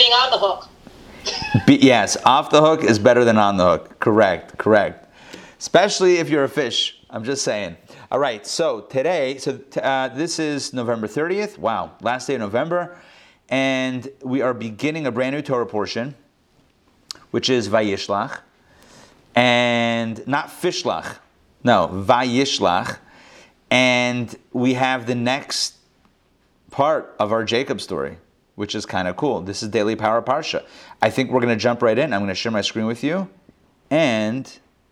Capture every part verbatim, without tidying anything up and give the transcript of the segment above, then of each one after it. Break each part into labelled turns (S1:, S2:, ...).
S1: being on the hook.
S2: Be, yes, off the hook is better than on the hook. Correct, correct. Especially if you're a fish. I'm just saying. All right, so today, so uh, this is November thirtieth. Wow, last day of November. And we are beginning a brand new Torah portion, which is Vayishlach. And not Fishlach. No, Vayishlach. And we have the next part of our Jacob story, which is kind of cool. This is Daily Power Parsha. I think we're going to jump right in. I'm going to share my screen with you. And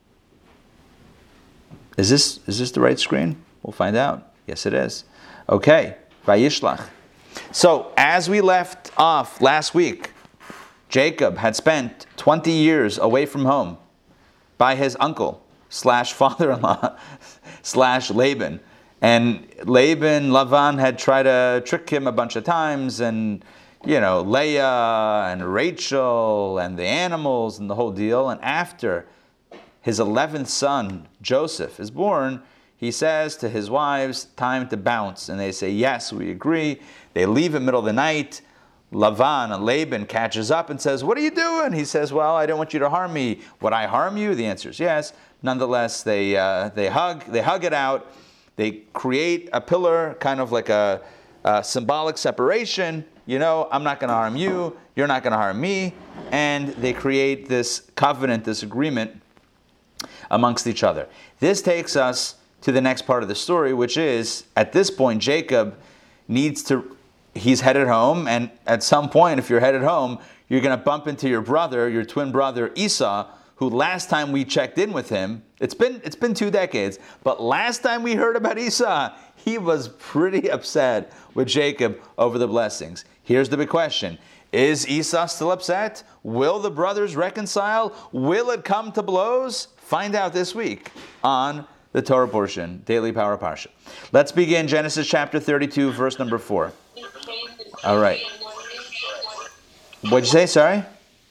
S2: is this is this the right screen? We'll find out. Yes, it is. Okay, Vayishlach. So, as we left off last week, Jacob had spent twenty years away from home by his uncle slash father-in-law slash Laban. And Laban, Lavan had tried to trick him a bunch of times, and, you know, Leah and Rachel and the animals and the whole deal. And after his eleventh son, Joseph, is born, he says to his wives, time to bounce. And they say, yes, we agree. They leave in the middle of the night. Lavan and Laban catches up and says, what are you doing? He says, well, I don't want you to harm me. Would I harm you? The answer is yes. Nonetheless, they uh, they hug, they hug it out. They create a pillar, kind of like a, a symbolic separation. You know, I'm not going to harm you. You're not going to harm me. And they create this covenant, this agreement amongst each other. This takes us to the next part of the story, which is, at this point, Jacob needs to, he's headed home. And at some point, if you're headed home, you're going to bump into your brother, your twin brother, Esau, who last time we checked in with him, it's been it's been two decades, but last time we heard about Esau, he was pretty upset with Jacob over the blessings. Here's the big question. Is Esau still upset? Will the brothers reconcile? Will it come to blows? Find out this week on the Torah portion, Daily Power Parsha. Let's begin Genesis chapter thirty-two, verse number four. All right. What'd you say? Sorry?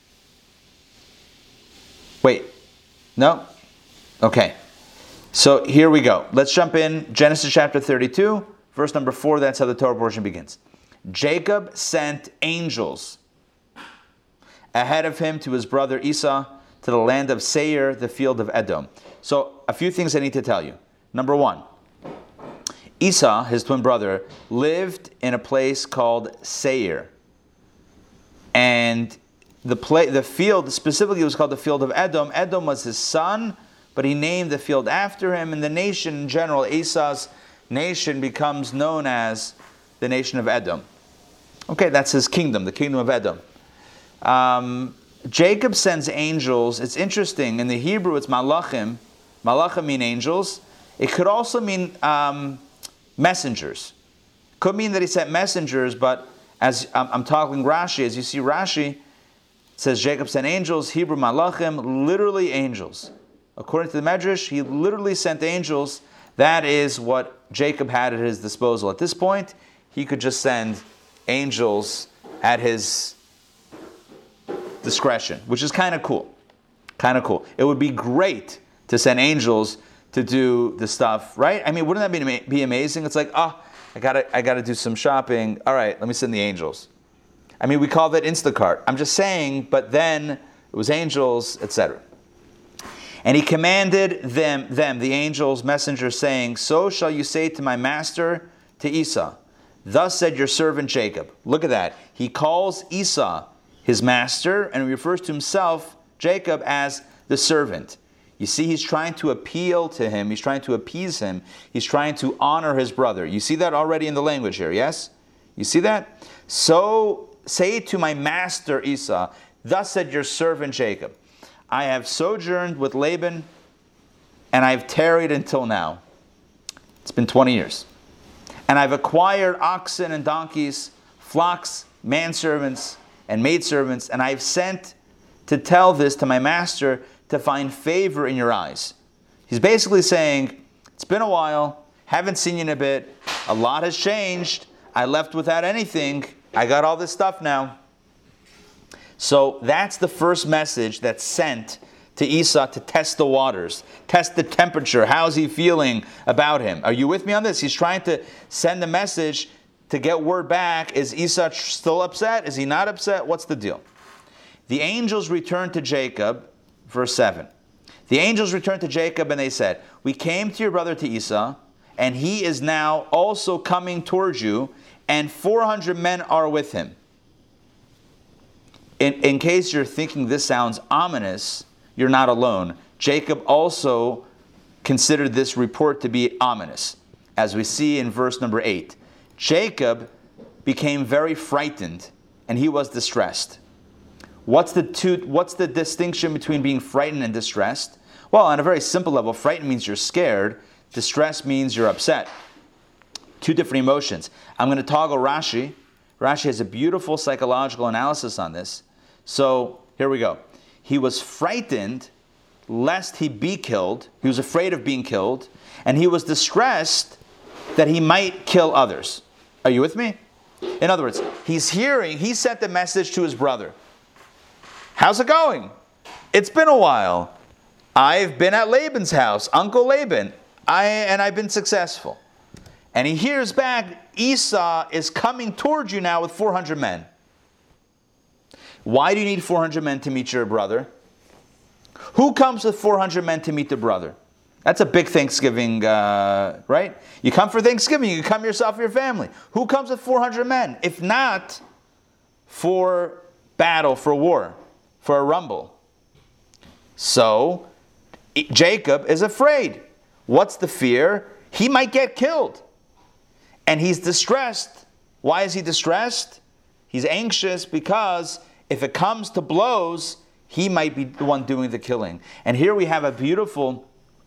S2: Wait. No? Okay. So here we go. Let's jump in. Genesis chapter thirty-two, verse number four. That's how the Torah portion begins. Jacob sent angels ahead of him to his brother Esau to the land of Seir, the field of Edom. So a few things I need to tell you. Number one, Esau, his twin brother, lived in a place called Seir. And the play, the field specifically was called the field of Edom. Edom was his son, but he named the field after him. And the nation in general, Esau's nation, becomes known as the nation of Edom. Okay, that's his kingdom, the kingdom of Edom. Um, Jacob sends angels. It's interesting. In the Hebrew, it's malachim. Malachim mean angels. It could also mean um, messengers. Could mean that he sent messengers, but as I'm, I'm talking Rashi, as you see Rashi, it says Jacob sent angels, Hebrew malachim, literally angels. According to the Medrash, he literally sent angels. That is what Jacob had at his disposal. At this point, he could just send angels at his discretion, which is kind of cool. Kind of cool. It would be great to send angels to do the stuff, right? I mean, wouldn't that be, be amazing? It's like, oh, I gotta, I gotta do some shopping. All right, let me send the angels. I mean, we call that Instacart. I'm just saying, but then it was angels, et cetera. And he commanded them, them, the angels, messengers, saying, so shall you say to my master, to Esau, thus said your servant Jacob. Look at that. He calls Esau his master, and refers to himself, Jacob, as the servant. You see, he's trying to appeal to him. He's trying to appease him. He's trying to honor his brother. You see that already in the language here, yes? You see that? So say to my master Esau, thus said your servant Jacob, I have sojourned with Laban, and I've tarried until now. It's been twenty years. And I've acquired oxen and donkeys, flocks, manservants, and maidservants, and I've sent to tell this to my master to find favor in your eyes. He's basically saying, it's been a while, haven't seen you in a bit, a lot has changed, I left without anything, I got all this stuff now. So that's the first message that's sent to Esau to test the waters, test the temperature, how's he feeling about him? Are you with me on this? He's trying to send a message to get word back. Is Esau still upset? Is he not upset? What's the deal? The angels returned to Jacob, verse seven. The angels returned to Jacob and they said, we came to your brother to Esau, and he is now also coming towards you, and four hundred men are with him. In, in case you're thinking this sounds ominous, you're not alone. Jacob also considered this report to be ominous. As we see in verse number eight, Jacob became very frightened and he was distressed. What's the two, what's the distinction between being frightened and distressed? Well, on a very simple level, frightened means you're scared. Distress means you're upset. Two different emotions. I'm going to toggle Rashi. Rashi has a beautiful psychological analysis on this. So here we go. He was frightened lest he be killed. He was afraid of being killed. And he was distressed that he might kill others. Are you with me? In other words, he's hearing, he sent the message to his brother. How's it going? It's been a while. I've been at Laban's house, Uncle Laban, I, and I've been successful. And he hears back, Esau is coming towards you now with four hundred men. Why do you need four hundred men to meet your brother? Who comes with four hundred men to meet the brother? That's a big Thanksgiving, uh, right? You come for Thanksgiving, you come yourself and your family. Who comes with four hundred men? If not for battle, for war, for a rumble. So, Jacob is afraid. What's the fear? He might get killed. And he's distressed. Why is he distressed? He's anxious because if it comes to blows, he might be the one doing the killing. And here we have a beautiful,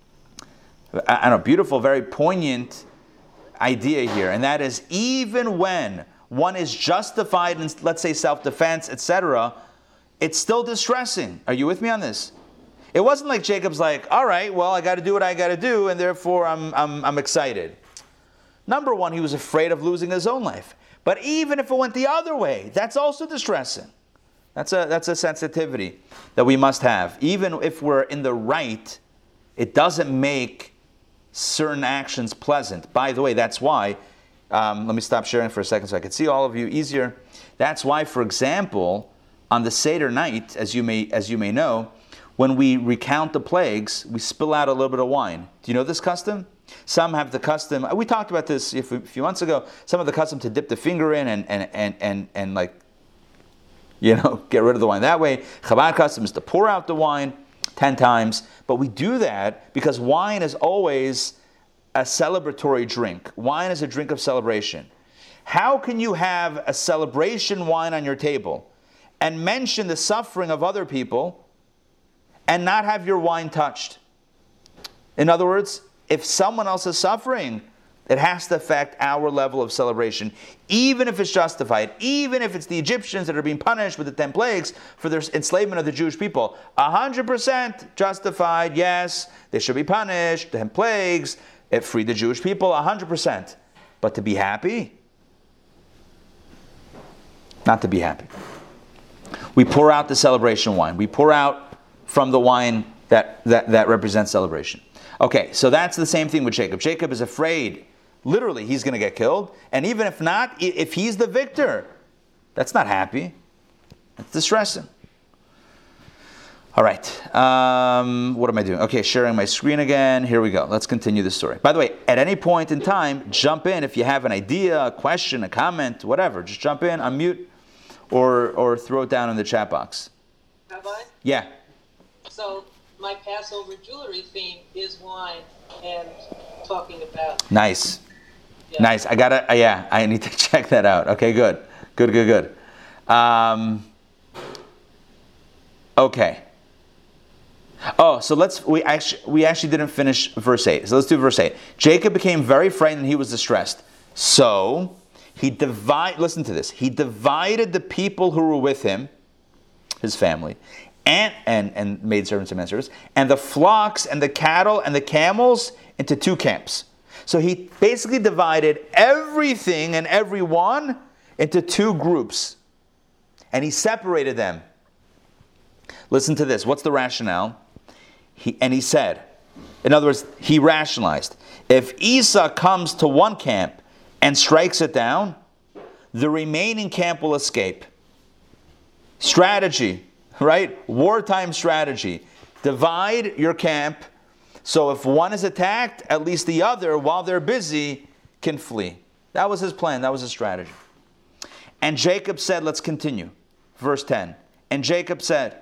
S2: I don't know, beautiful, very poignant idea here. And that is, even when one is justified in, let's say, self-defense, et cetera, it's still distressing. Are you with me on this? It wasn't like Jacob's like, all right, well, I got to do what I got to do, and therefore I'm, I'm, I'm excited. Number one, he was afraid of losing his own life. But even if it went the other way, that's also distressing. That's a, that's a sensitivity that we must have. Even if we're in the right, it doesn't make certain actions pleasant. By the way, that's why, um, let me stop sharing for a second so I can see all of you easier. That's why, for example, on the Seder night, as you may as you may know, when we recount the plagues, we spill out a little bit of wine. Do you know this custom? Some have the custom, we talked about this a few months ago, some have the custom to dip the finger in and, and, and, and, and like, you know, get rid of the wine that way. Chabad custom is to pour out the wine ten times. But we do that because wine is always a celebratory drink. Wine is a drink of celebration. How can you have a celebration wine on your table and mention the suffering of other people and not have your wine touched? In other words, if someone else is suffering, it has to affect our level of celebration, even if it's justified, even if it's the Egyptians that are being punished with the ten plagues for their enslavement of the Jewish people. one hundred percent justified, yes, they should be punished, ten plagues, it freed the Jewish people, one hundred percent. But to be happy? Not to be happy. We pour out the celebration wine. We pour out from the wine that, that, that represents celebration. Okay, so that's the same thing with Jacob. Jacob is afraid. Literally, he's going to get killed. And even if not, if he's the victor, that's not happy. It's distressing. All right. Um, what am I doing? Okay, sharing my screen again. Here we go. Let's continue the story. By the way, at any point in time, jump in. If you have an idea, a question, a comment, whatever, just jump in, unmute, or, or throw it down in the chat box.
S1: Have I?
S2: Yeah.
S1: So, my Passover jewelry theme is wine and talking about.
S2: Nice.
S1: Yeah.
S2: Nice. I gotta, uh, yeah, I need to check that out. Okay, good. Good, good, good. Um, okay. Oh, so let's, we actually, we actually didn't finish verse eight. So let's do verse eight. Jacob became very frightened and he was distressed. So, he divide, listen to this. He divided the people who were with him, his family, And, and, and maidservants and menservants, and the flocks and the cattle and the camels into two camps. So he basically divided everything and everyone into two groups. And he separated them. Listen to this. What's the rationale? He, and he said, in other words, he rationalized, if Esau comes to one camp and strikes it down, the remaining camp will escape. Strategy, right? Wartime strategy. Divide your camp, so if one is attacked, at least the other, while they're busy, can flee. That was his plan. That was his strategy. And Jacob said, let's continue. Verse ten. And Jacob said,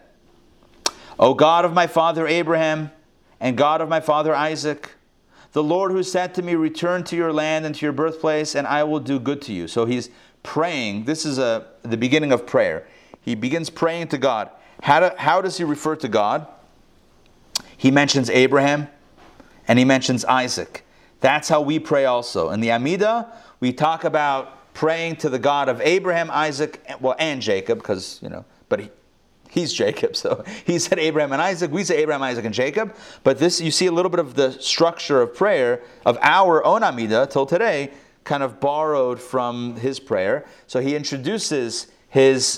S2: O God of my father Abraham, and God of my father Isaac, the Lord who said to me, return to your land and to your birthplace, and I will do good to you. So he's praying. This is a, the beginning of prayer. He begins praying to God. How, do, how does he refer to God? He mentions Abraham, and he mentions Isaac. That's how we pray also. In the Amidah, we talk about praying to the God of Abraham, Isaac, well, and Jacob, because, you know, but he, he's Jacob, so he said Abraham and Isaac. We say Abraham, Isaac, and Jacob. But this, you see a little bit of the structure of prayer of our own Amidah till today, kind of borrowed from his prayer. So he introduces his,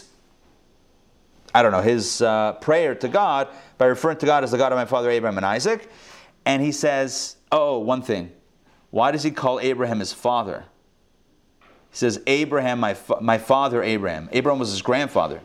S2: I don't know, his uh, prayer to God by referring to God as the God of my father Abraham and Isaac. And he says, oh, one thing. Why does he call Abraham his father? He says, Abraham, my, fa- my father Abraham. Abraham was his grandfather.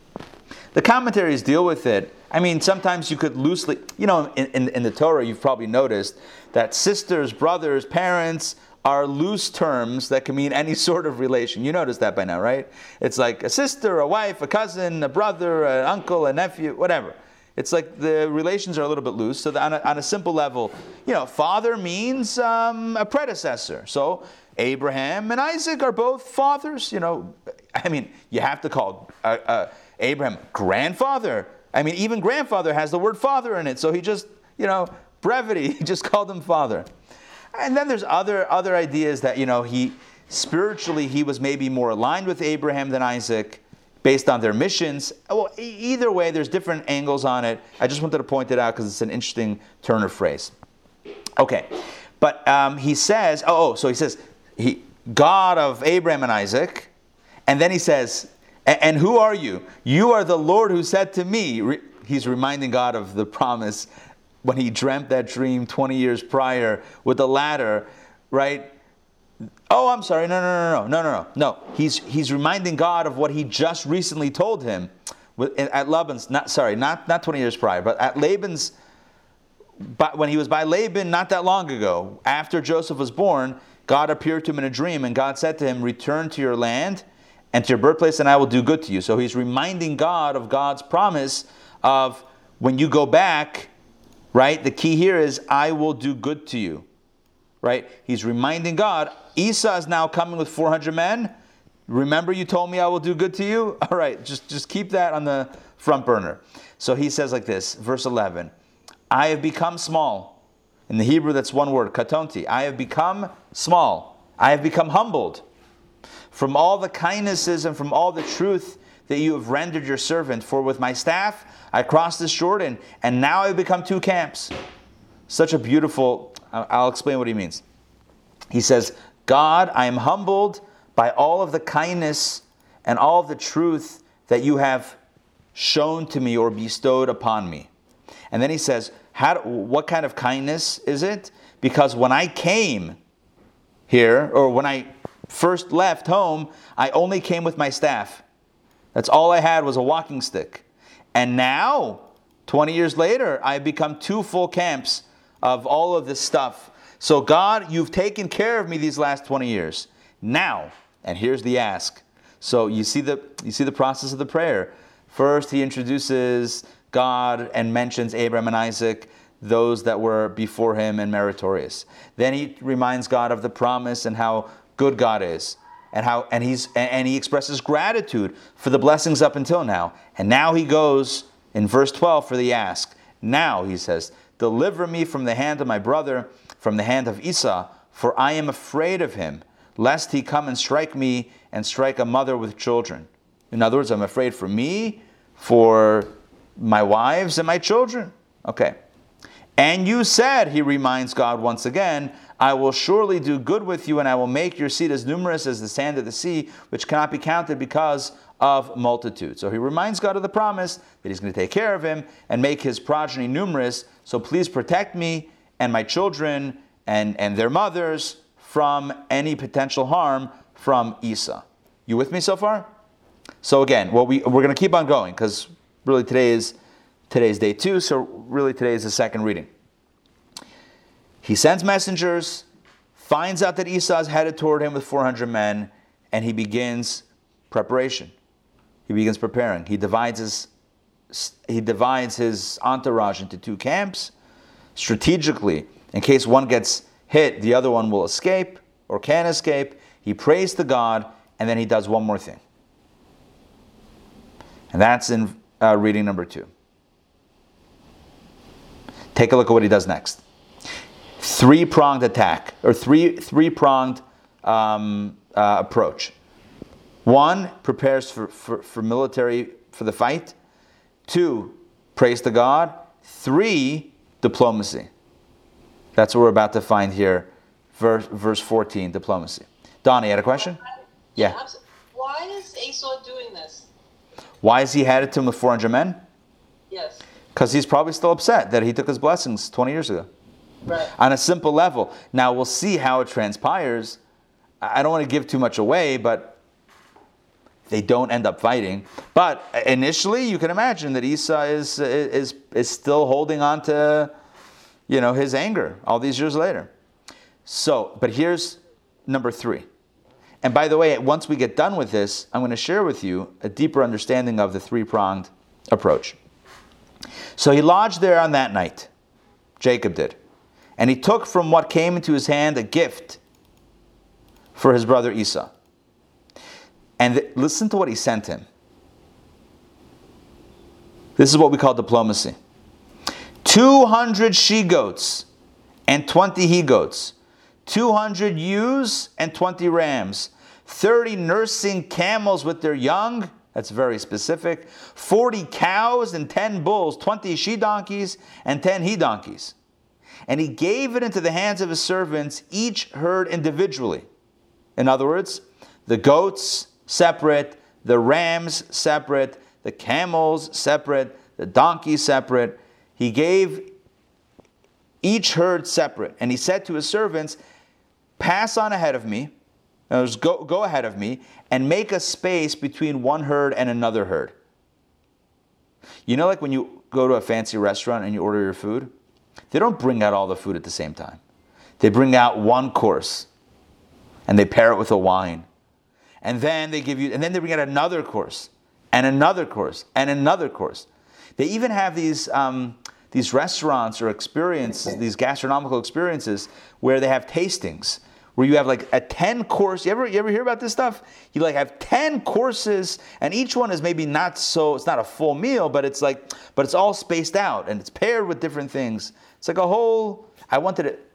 S2: The commentaries deal with it. I mean, sometimes you could loosely, you know, in, in, in the Torah, you've probably noticed that sisters, brothers, parents are loose terms that can mean any sort of relation. You noticed that by now, right? It's like a sister, a wife, a cousin, a brother, an uncle, a nephew, whatever. It's like the relations are a little bit loose. So on a, on a simple level, you know, father means um, a predecessor. So Abraham and Isaac are both fathers. You know, I mean, you have to call uh, uh, Abraham grandfather. I mean, even grandfather has the word father in it. So he just, you know, brevity, he just called him father. And then there's other other ideas that, you know, he spiritually he was maybe more aligned with Abraham than Isaac, based on their missions. Well, e- either way, there's different angles on it. I just wanted to point it out because it's an interesting turn of phrase. Okay, but um, he says, oh, oh, so he says, he, God of Abraham and Isaac, and then he says, and who are you? You are the Lord who said to me, re- he's reminding God of the promise when he dreamt that dream twenty years prior with the ladder, right? Oh, I'm sorry. No, no, no, no, no, no, no. No. He's he's reminding God of what he just recently told him with, at Laban's. Not sorry, not not twenty years prior, but at Laban's. But when he was by Laban, not that long ago, after Joseph was born, God appeared to him in a dream, and God said to him, "Return to your land and to your birthplace, and I will do good to you." So he's reminding God of God's promise of when you go back. Right. The key here is, "I will do good to you." Right? He's reminding God, Esau is now coming with four hundred men. Remember you told me I will do good to you? All right, just, just keep that on the front burner. So he says like this, verse eleven, I have become small. In the Hebrew, that's one word, katonti. I have become small. I have become humbled from all the kindnesses and from all the truth that you have rendered your servant. For with my staff I crossed this Jordan, and now I have become two camps. Such a beautiful... I'll explain what he means. He says, God, I am humbled by all of the kindness and all of the truth that you have shown to me or bestowed upon me. And then he says, How, what kind of kindness is it? Because when I came here, or when I first left home, I only came with my staff. That's all I had was a walking stick. And now, twenty years later, I've become two full camps of all of this stuff. So God, you've taken care of me these last twenty years. Now, and here's the ask. So you see the you see the process of the prayer. First, he introduces God and mentions Abraham and Isaac, those that were before him and meritorious. Then he reminds God of the promise and how good God is, and how and he's and he expresses gratitude for the blessings up until now. And now he goes in verse twelve for the ask. Now, he says, deliver me from the hand of my brother, from the hand of Esau, for I am afraid of him, lest he come and strike me and strike a mother with children. In other words, I'm afraid for me, for my wives and my children. Okay. And you said, he reminds God once again, I will surely do good with you, and I will make your seed as numerous as the sand of the sea, which cannot be counted because of multitude. So he reminds God of the promise that he's going to take care of him and make his progeny numerous. So please protect me and my children and, and their mothers from any potential harm from Esau. You with me so far? So again, well, we, we're going to keep on going because really today is today's day two, so really today is the second reading. He sends messengers, finds out that Esau is headed toward him with four hundred men, and he begins preparation. He begins preparing. He divides his, he divides his entourage into two camps, strategically. In case one gets hit, the other one will escape or can escape. He prays to God, and then he does one more thing. And that's in uh, reading number two. Take a look at what he does next. Three-pronged attack, or three, three-pronged um, uh, approach. One, prepares for, for, for military, for the fight. Two, prays to God. Three, diplomacy. That's what we're about to find here. Verse, verse fourteen, diplomacy. Donnie, you had a question?
S1: Yeah. Why is Esau doing this?
S2: Why is he headed to him with four hundred men?
S1: Yes.
S2: Because he's probably still upset that he took his blessings twenty years ago.
S1: Right.
S2: On a simple level. Now, we'll see how it transpires. I don't want to give too much away, but they don't end up fighting. But initially, you can imagine that Esau is is is still holding on to, you know, his anger all these years later. So, but here's number three. And by the way, once we get done with this, I'm going to share with you a deeper understanding of the three-pronged approach. So he lodged there on that night. Jacob did. And he took from what came into his hand a gift for his brother Esau. And th- listen to what he sent him. This is what we call diplomacy. two hundred she-goats and twenty he-goats. two hundred ewes and twenty rams. thirty nursing camels with their young. That's very specific. forty cows and ten bulls. twenty she-donkeys and ten he-donkeys. And he gave it into the hands of his servants, each herd individually. In other words, the goats separate, the rams separate, the camels separate, the donkeys separate. He gave each herd separate. And he said to his servants, pass on ahead of me, go, go ahead of me, and make a space between one herd and another herd. You know, like when you go to a fancy restaurant and you order your food? They don't bring out all the food at the same time. They bring out one course, and they pair it with a wine. And then they give you, and then they bring out another course, and another course, and another course. They even have these um, these restaurants or experiences, these gastronomical experiences, where they have tastings, where you have like a ten course. You ever you ever hear about this stuff? You like have ten courses, and each one is maybe not so. It's not a full meal, but it's like, but it's all spaced out, and it's paired with different things. It's like a whole. I wanted it.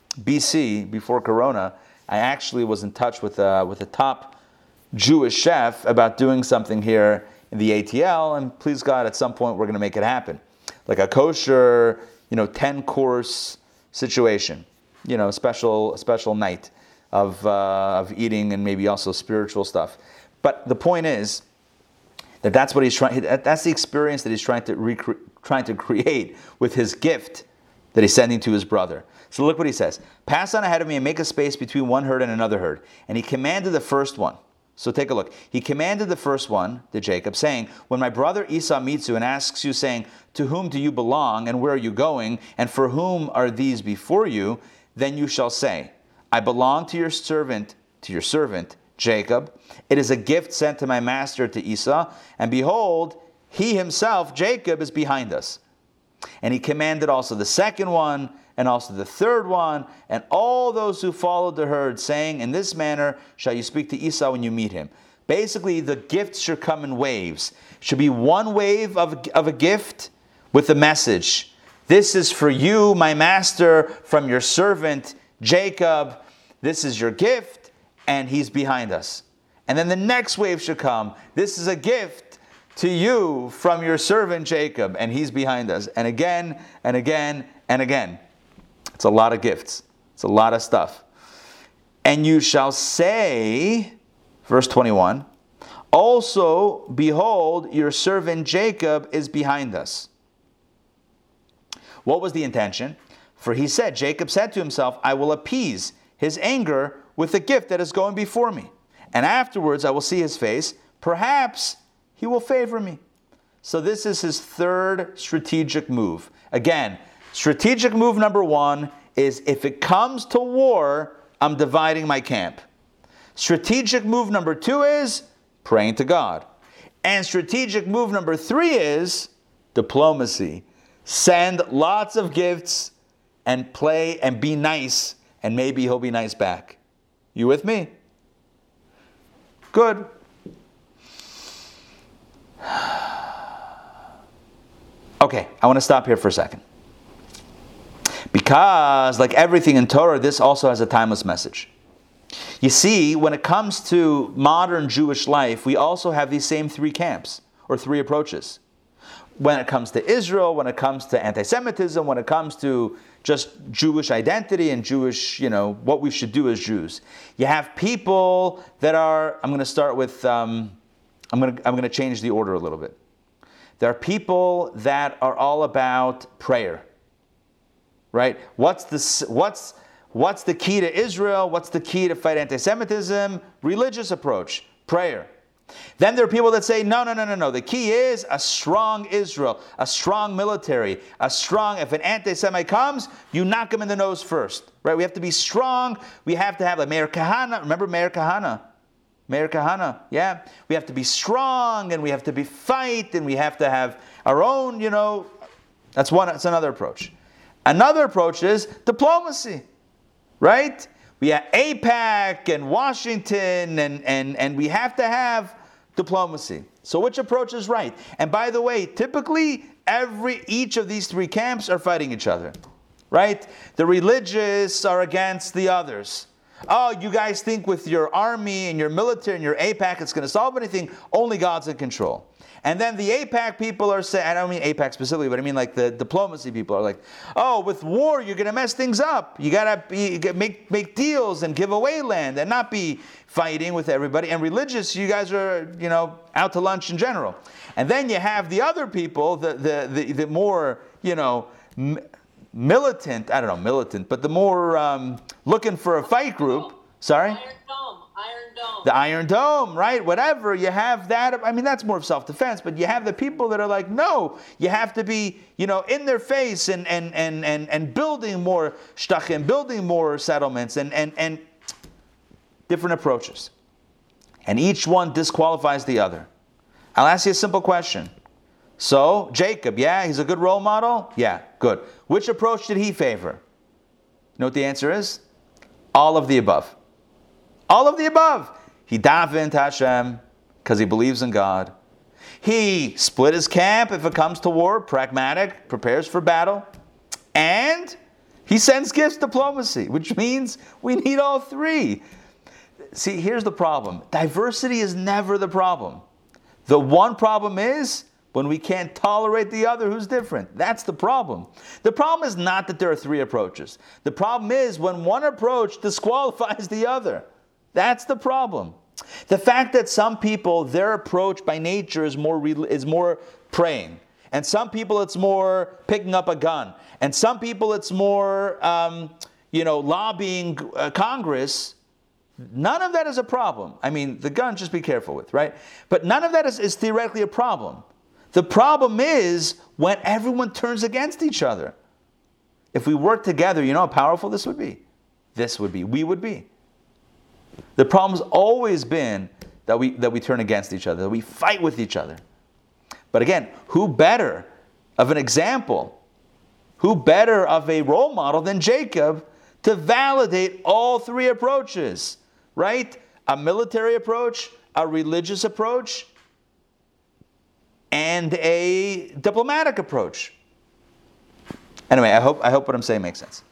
S2: B C before Corona, I actually was in touch with uh, with a top Jewish chef about doing something here in the A T L, and please God, at some point we're going to make it happen, like a kosher, you know, ten course situation, you know, special special night of uh, of eating and maybe also spiritual stuff. But the point is that that's what he's trying. That's the experience that he's trying to recre- trying to create with his gift that he's sending to his brother. So look what he says. Pass on ahead of me and make a space between one herd and another herd. And he commanded the first one. So take a look. He commanded the first one to Jacob, saying, when my brother Esau meets you and asks you, saying, to whom do you belong, and where are you going, and for whom are these before you? Then you shall say, I belong to your servant, to your servant, Jacob. It is a gift sent to my master, to Esau. And behold, he himself, Jacob, is behind us. And he commanded also the second one, and also the third one, and all those who followed the herd, saying, in this manner shall you speak to Esau when you meet him. Basically, the gifts should come in waves. Should be one wave of, of a gift with a message. This is for you, my master, from your servant Jacob. This is your gift, and he's behind us. And then the next wave should come. This is a gift to you from your servant Jacob, and he's behind us. And again, and again, and again. It's a lot of gifts. It's a lot of stuff. And you shall say, verse twenty-one, also, behold, your servant Jacob is behind us. What was the intention? For he said, Jacob said to himself, I will appease his anger with the gift that is going before me. and afterwards I will see his face. Perhaps he will favor me. So this is his third strategic move. Again, strategic move number one is if it comes to war, I'm dividing my camp. Strategic move number two is praying to God. And strategic move number three is diplomacy. Send lots of gifts and play and be nice, and maybe he'll be nice back. You with me? Good. Okay, I want to stop here for a second. Because, like everything in Torah, this also has a timeless message. You see, when it comes to modern Jewish life, we also have these same three camps, or three approaches. When it comes to Israel, when it comes to anti-Semitism, when it comes to just Jewish identity and Jewish, you know, what we should do as Jews. You have people that are, I'm going to start with, um, I'm going to, I'm going to change the order a little bit. There are people that are all about prayer, right? What's the, what's, what's the key to Israel? What's the key to fight anti-Semitism? Religious approach, prayer. Then there are people that say, no, no, no, no, no. The key is a strong Israel, a strong military, a strong, if an anti-Semite comes, you knock him in the nose first, right? We have to be strong. We have to have like Meir Kahana. Remember Meir Kahana? Meir Kahana, yeah. We have to be strong and we have to be fight and we have to have our own, you know. That's one, that's another approach. Another approach is diplomacy, right? We have AIPAC and Washington, and, and, and we have to have diplomacy. So which approach is right? And by the way, typically, every each of these three camps are fighting each other, right? The religious are against the others. Oh, you guys think with your army and your military and your AIPAC it's going to solve anything? Only God's in control. And then the AIPAC people are saying, I don't mean AIPAC specifically, but I mean like the diplomacy people are like, oh, with war, you're going to mess things up. You got to make make deals and give away land and not be fighting with everybody. And religious, you guys are, you know, out to lunch in general. And then you have the other people, the the the, the more, you know, m- militant, I don't know, militant, but the more um, looking for a fight group. Sorry?
S1: Iron Dome. Iron Dome.
S2: The Iron Dome, right? Whatever. You have that. I mean, that's more of self-defense, but you have the people that are like, no, you have to be, you know, in their face and and and and, and building more shtachim, building more settlements and, and, and different approaches. And each one disqualifies the other. I'll ask you a simple question. So, Jacob, yeah, he's a good role model? Yeah, good. Which approach did he favor? You know what the answer is? All of the above. All of the above. He davened to Hashem because he believes in God. He split his camp if it comes to war, pragmatic, prepares for battle. And he sends gifts, diplomacy, which means we need all three. See, here's the problem. Diversity is never the problem. The one problem is when we can't tolerate the other who's different. That's the problem. The problem is not that there are three approaches. The problem is when one approach disqualifies the other. That's the problem. The fact that some people, their approach by nature is more is more praying. And some people it's more picking up a gun. And some people it's more, um, you know, lobbying uh, Congress. None of that is a problem. I mean, the gun, just be careful with, right? But none of that is, is theoretically a problem. The problem is when everyone turns against each other. If we work together, you know how powerful this would be? This would be. We would be. The problem's always been that we that we turn against each other, that we fight with each other. But again, who better of an example, who better of a role model than Jacob to validate all three approaches, right? A military approach, a religious approach, and a diplomatic approach. Anyway, I hope I hope what I'm saying makes sense.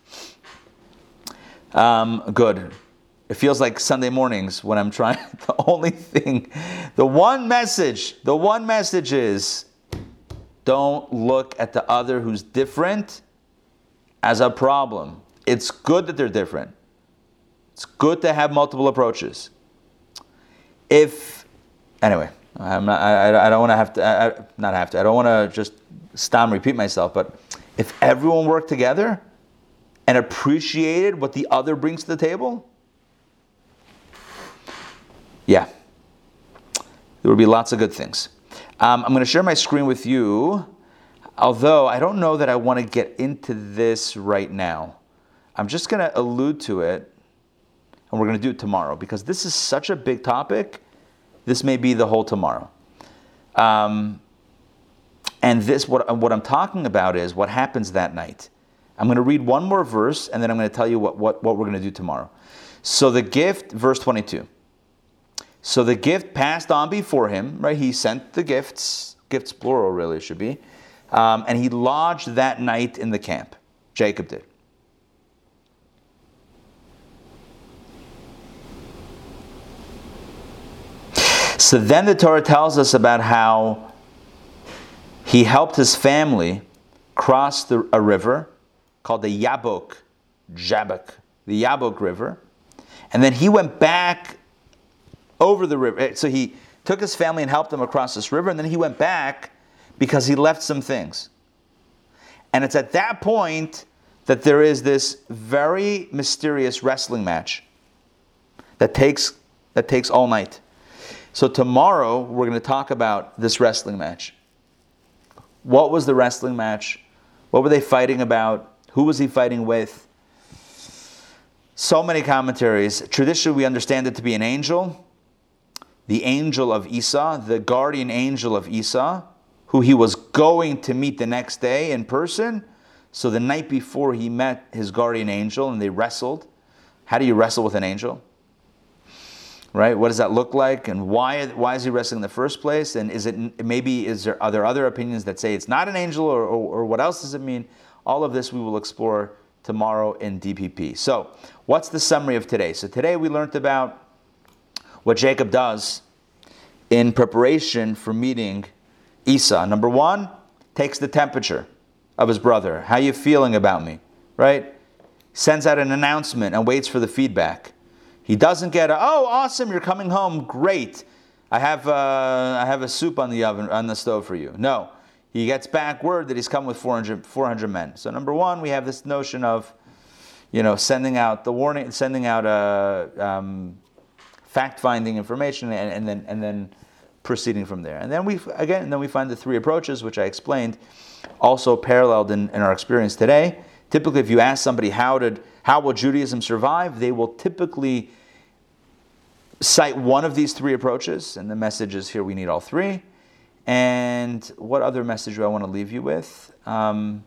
S2: Um, good. It feels like Sunday mornings when I'm trying. The only thing, the one message, the one message is, don't look at the other who's different as a problem. It's good that they're different. It's good to have multiple approaches. If, anyway, I'm not, I, I don't want to have to, I, not have to, I don't want to just stam repeat myself, but if everyone worked together and appreciated what the other brings to the table, Yeah. There will be lots of good things. Um, I'm going to share my screen with you, although I don't know that I want to get into this right now. I'm just going to allude to it, and we're going to do it tomorrow, because this is such a big topic. This may be the whole tomorrow. Um, and this, what, what I'm talking about is what happens that night. I'm going to read one more verse, and then I'm going to tell you what, what, what we're going to do tomorrow. So the gift, verse twenty-two. So the gift passed on before him, right? He sent the gifts, gifts plural really should be, um, and he lodged that night in the camp. Jacob did. So then the Torah tells us about how he helped his family cross the, a river called the Yabok, Jabbok, the Yabok River, and then he went back over the river. So he took his family and helped them across this river, and then he went back because he left some things. And it's at that point that there is this very mysterious wrestling match that takes that takes all night. So tomorrow we're going to talk about this wrestling match. What was the wrestling match? What were they fighting about? Who was he fighting with? So many commentaries. Traditionally we understand it to be an angel. The angel of Esau, the guardian angel of Esau, who he was going to meet the next day in person. So the night before he met his guardian angel and they wrestled. How do you wrestle with an angel? Right? What does that look like? And why, why is he wrestling in the first place? And is it maybe is there are there other opinions that say it's not an angel, or, or, or what else does it mean? All of this we will explore tomorrow in D P P. So what's the summary of today? So today we learned about what Jacob does in preparation for meeting Esau. Number one, takes the temperature of his brother. How you feeling about me? Right? Sends out an announcement and waits for the feedback. He doesn't get a, oh, awesome, you're coming home, great. I have uh, I have a soup on the oven, on the stove for you. No. He gets back word that he's come with four hundred, four hundred men. So number one, we have this notion of, you know, sending out the warning, sending out a um, fact-finding information, and, and then and then proceeding from there. And then we again, and then we find the three approaches, which I explained, also paralleled in, in our experience today. Typically, if you ask somebody how did how will Judaism survive, they will typically cite one of these three approaches, and the message is here: we need all three. And what other message do I want to leave you with? Um,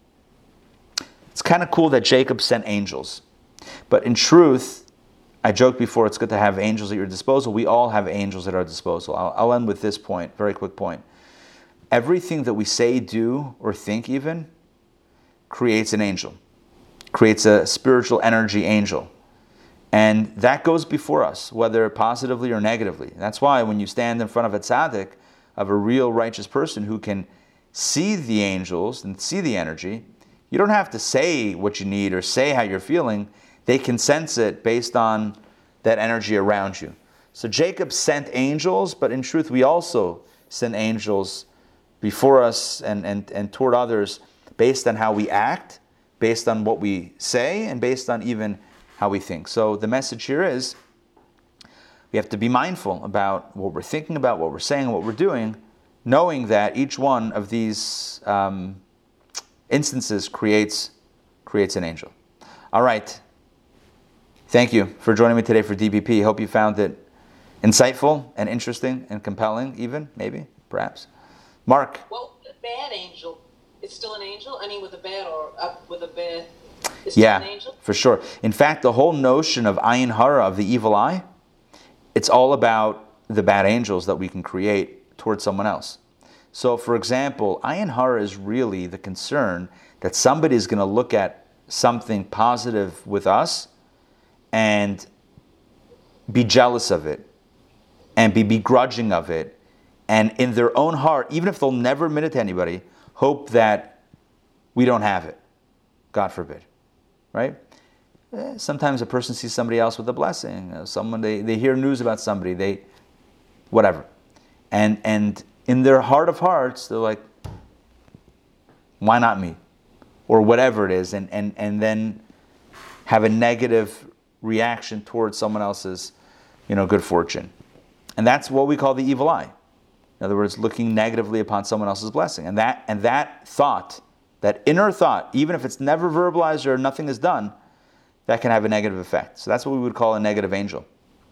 S2: it's kind of cool that Jacob sent angels. But in truth, I joked before, it's good to have angels at your disposal. We all have angels at our disposal. I'll, I'll end with this point, very quick point. Everything that we say, do, or think even, creates an angel. Creates a spiritual energy angel. And that goes before us, whether positively or negatively. That's why when you stand in front of a tzaddik, of a real righteous person who can see the angels and see the energy, you don't have to say what you need or say how you're feeling. They can sense it based on that energy around you. So Jacob sent angels, but in truth we also send angels before us and, and, and toward others based on how we act, based on what we say, and based on even how we think. So the message here is, we have to be mindful about what we're thinking about, what we're saying, what we're doing, knowing that each one of these um, instances creates creates an angel. All right. Thank you for joining me today for D P P. Hope you found it insightful and interesting and compelling, even, maybe, perhaps. Mark.
S1: Well, a bad angel, it's still an angel? I mean, with a bad or up with a bad, it's still
S2: yeah,
S1: an angel?
S2: For sure. In fact, the whole notion of ayin hara, of the evil eye, it's all about the bad angels that we can create towards someone else. So, for example, ayin hara is really the concern that somebody is going to look at something positive with us and be jealous of it and be begrudging of it, and in their own heart, even if they'll never admit it to anybody, hope that we don't have it. God forbid. Right? Sometimes a person sees somebody else with a blessing. Someone they, they hear news about somebody, they whatever. And and in their heart of hearts, they're like, why not me? Or whatever it is, and, and, and then have a negative reaction towards someone else's, you know, good fortune. And that's what we call the evil eye. In other words, looking negatively upon someone else's blessing. And that and that thought, that inner thought, even if it's never verbalized or nothing is done, that can have a negative effect. So that's what we would call a negative angel.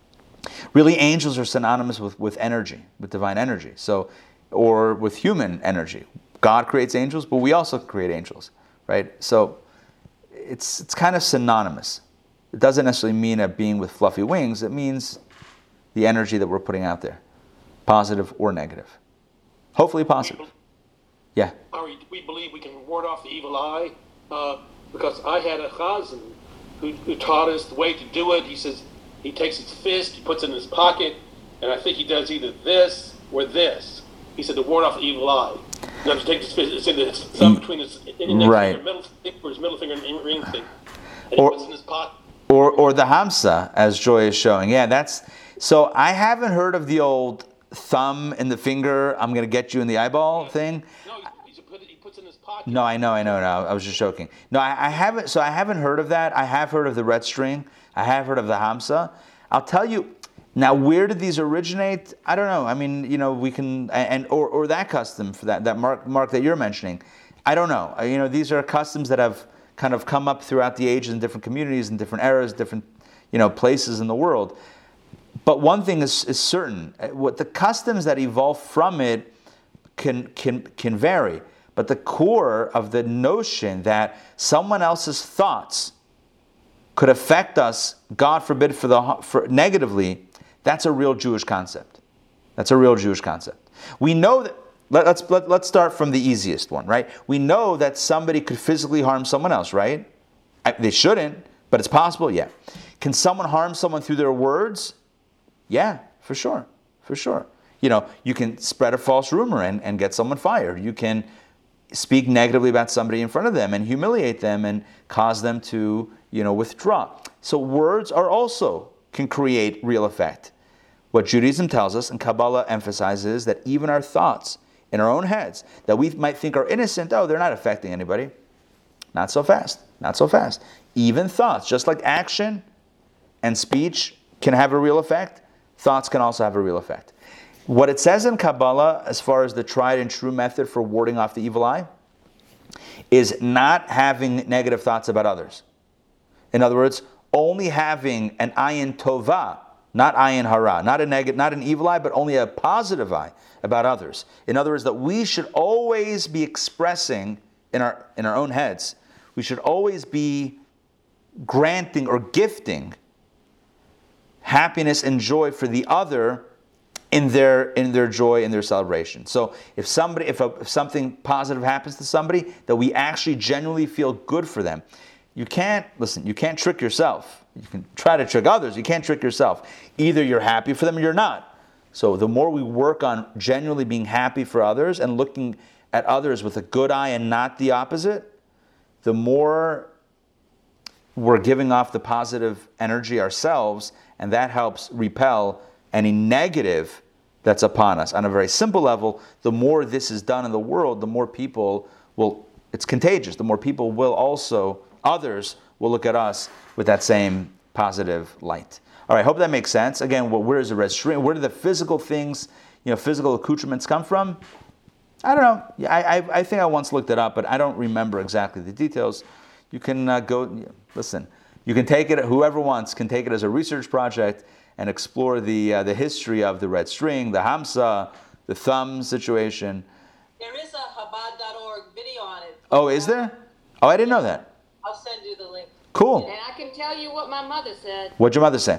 S2: Really, angels are synonymous with, with energy, with divine energy. So, or with human energy. God creates angels, but we also create angels, right? So it's it's kind of synonymous. It doesn't necessarily mean a being with fluffy wings. It means the energy that we're putting out there, positive or negative. Hopefully positive. Yeah.
S3: Ari, we believe we can ward off the evil eye uh, because I had a chazan who, who taught us the way to do it. He says he takes his fist, he puts it in his pocket, and I think he does either this or this. He said to ward off the evil eye. Now to take his fist, it's in his thumb between his index
S2: right.
S3: finger, middle finger, or his middle finger and ring finger, and
S2: or,
S3: he puts it in his pocket.
S2: Or, or the Hamsa, as Joy is showing. Yeah, that's so. I haven't heard of the old thumb in the finger. I'm going to get you in the eyeball yeah. thing.
S3: No, he, he, put it, he puts it in his pocket.
S2: No, I know, I know. No, I was just joking. No, I, I haven't. So I haven't heard of that. I have heard of the red string. I have heard of the Hamsa. I'll tell you. Now, where did these originate? I don't know. I mean, you know, we can and or, or that custom for that that mark mark that you're mentioning. I don't know. You know, these are customs that have kind of come up throughout the ages in different communities, in different eras, different you know places in the world. But one thing is, is certain: what the customs that evolve from it can can can vary. But the core of the notion that someone else's thoughts could affect us, God forbid, for the for negatively. That's a real Jewish concept. That's a real Jewish concept. We know that, let, let's let, let's start from the easiest one, right? We know that somebody could physically harm someone else, right? I, they shouldn't, but it's possible, yeah. Can someone harm someone through their words? Yeah, for sure, for sure. You know, you can spread a false rumor and, and get someone fired. You can speak negatively about somebody in front of them and humiliate them and cause them to, you know, withdraw. So words are also can create real effect. What Judaism tells us and Kabbalah emphasizes that even our thoughts in our own heads that we might think are innocent, oh, they're not affecting anybody. Not so fast. Not so fast. Even thoughts, just like action and speech can have a real effect, thoughts can also have a real effect. What it says in Kabbalah, as far as the tried and true method for warding off the evil eye, is not having negative thoughts about others. In other words, only having an ayin tova, not ayin hara, not a negative, not an evil eye, but only a positive eye about others. In other words, that we should always be expressing in our in our own heads, we should always be granting or gifting happiness and joy for the other in their in their joy and their celebration. So if somebody, if, a, if something positive happens to somebody, that we actually genuinely feel good for them. You can't, listen, you can't trick yourself. You can try to trick others. You can't trick yourself. Either you're happy for them or you're not. So the more we work on genuinely being happy for others and looking at others with a good eye and not the opposite, the more we're giving off the positive energy ourselves, and that helps repel any negative that's upon us. On a very simple level, the more this is done in the world, the more people will, it's contagious. The more people will also, others will look at us with that same positive light. All right, hope that makes sense. Again, where is the red string? Where do the physical things, you know, physical accoutrements come from? I don't know. I, I, I think I once looked it up, but I don't remember exactly the details. You can uh, go, listen, you can take it, whoever wants can take it as a research project and explore the uh, the history of the red string, the Hamsa, the thumb situation.
S1: There is a Chabad dot org video on it.
S2: Oh, is there? Oh, I didn't know that.
S1: I'll send you the link.
S2: Cool.
S4: And I can tell you what my mother said.
S2: What'd your mother say?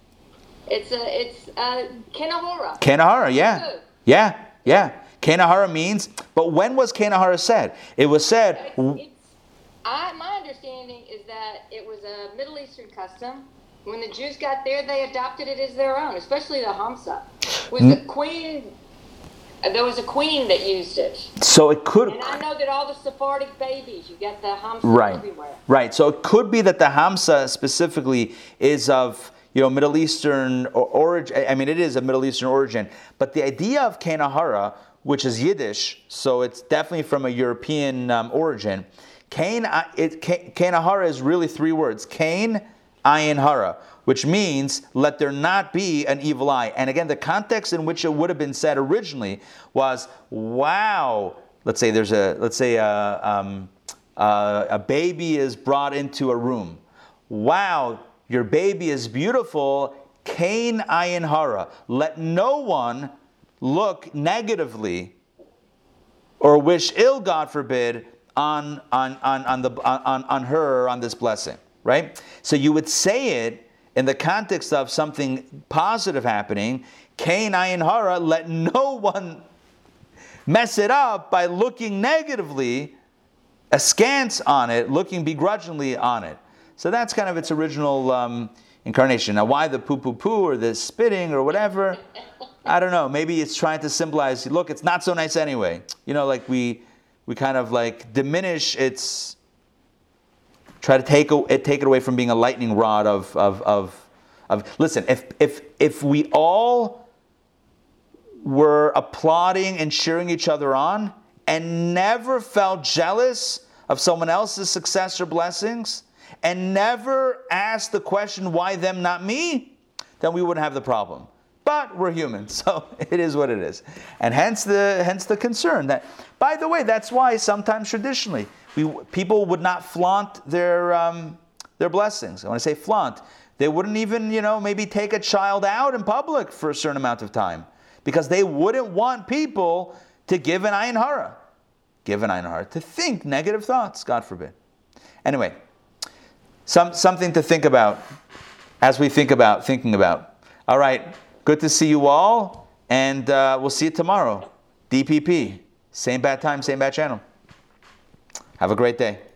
S4: It's a, it's a Kenahora.
S2: Kenahara, yeah. Yeah, yeah. Kenahara means, but when was Kenahara said? It was said...
S4: It's, it's, I, my understanding is that it was a Middle Eastern custom. When the Jews got there, they adopted it as their own, especially the Hamsa. Was mm. the queen... There was a queen that used it.
S2: So it could...
S4: And I know that all the Sephardic babies, you get the Hamsa
S2: right.
S4: everywhere.
S2: Right. So it could be that the Hamsa specifically is of, you know, Middle Eastern origin. I mean, it is a Middle Eastern origin. But the idea of Kenahara, which is Yiddish, so it's definitely from a European um, origin. Kain, it, Kenahara is really three words. Kain, Ayin Hara. which means let there not be an evil eye. And again, the context in which it would have been said originally was, wow, let's say there's a, let's say a, um, a, a baby is brought into a room. Wow, your baby is beautiful. Kain ayin hara. Let no one look negatively or wish ill, God forbid, on on on on the on on her, on this blessing, right? So you would say it in the context of something positive happening. Kain ayin hara. Let no one mess it up by looking negatively, askance on it, looking begrudgingly on it. So that's kind of its original um, incarnation. Now, why the poo poo poo or the spitting or whatever? I don't know. Maybe it's trying to symbolize, look, it's not so nice anyway. You know, like we we kind of like diminish its, try to take it take it away from being a lightning rod of of of, of listen, if if if we all were applauding and cheering each other on and never felt jealous of someone else's success or blessings, and never asked the question, why them, not me, then we wouldn't have the problem. But we're human, so it is what it is. And hence the hence the concern that, by the way, that's why sometimes traditionally we people would not flaunt their um, their blessings. When I say flaunt, they wouldn't even, you know, maybe take a child out in public for a certain amount of time, because they wouldn't want people to give an ayin hara, give an ayin hara, to think negative thoughts, God forbid. Anyway, some something to think about as we think about thinking about. All right. Good to see you all, and uh, we'll see you tomorrow. D P P, same bad time, same bad channel. Have a great day.